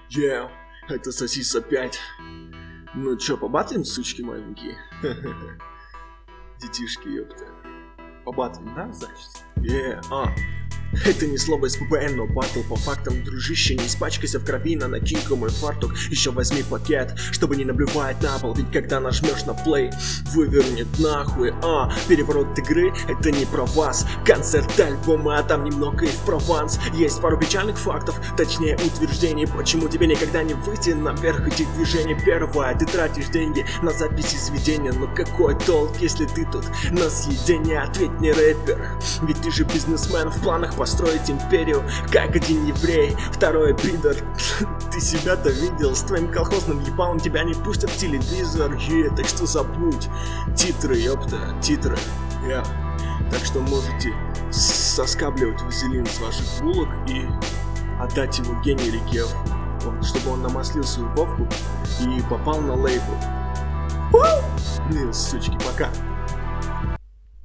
Это сосис опять. Ну чё, побатлим, сучки маленькие? Детишки, ёпта. Побатлим, да, значит? Это не слово СПБН, но батл по фактам, дружище. Не испачкайся в крови, на накинку мой фартук. Еще возьми пакет, чтобы не наблюдать на пол. Ведь когда нажмешь на плей, вывернет нахуй. Переворот игры, это не про вас. Концерт альбома, а там немного и в Прованс. Есть пару печальных фактов, точнее утверждений. Почему тебе никогда не выйти наверх этих движений? Первое, ты тратишь деньги на записи сведения. Но какой толк, если ты тут на съедение? Ответь не рэпер, ведь ты же бизнесмен в планах построить империю, как один еврей. Второе, пидор, ты себя-то видел? С твоим колхозным ебалом тебя не пустят в телевизор. Так что забудь. Титры, ёпта, титры. Так что можете соскабливать вазелин с ваших булок и отдать его гению Рикев, чтобы он намаслил свою вовку и попал на лейбл. Сучки, пока.